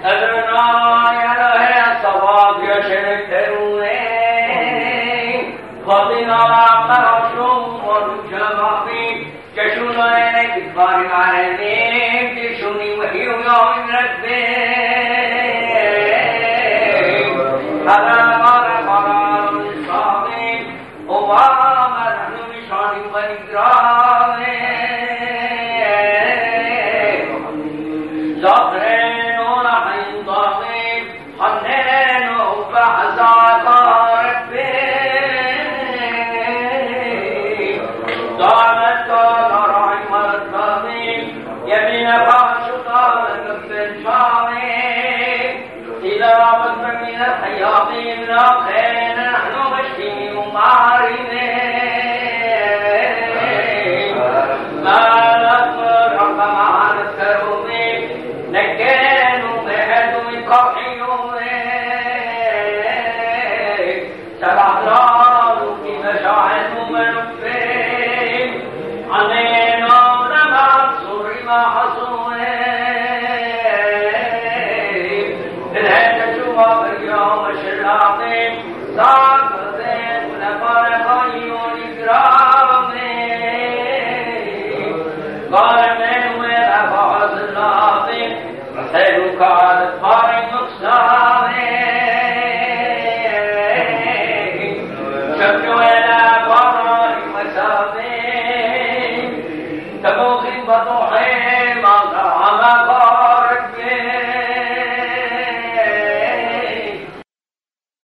أدنى يله صواب يشركونه خطنا قرشم ورجمافي كشونا كبار عليهم كشوني وحي يوم ربي هذا قرار الصامي وما نحن بشان ونكرام زهرين ونحن ضامي حنين وبحزات ربي ضامت راعي مرضامي يمين فاشطان قبل شامي إلى مدن من الحياة من الخير نحن مشي ومعارين ما نفرق مع الكرومي نكين ومهد وقحيون سبحنا في مشاعر ومنفين علينا ونبع صور ما حصوين الهدى شوف اليوم شراطين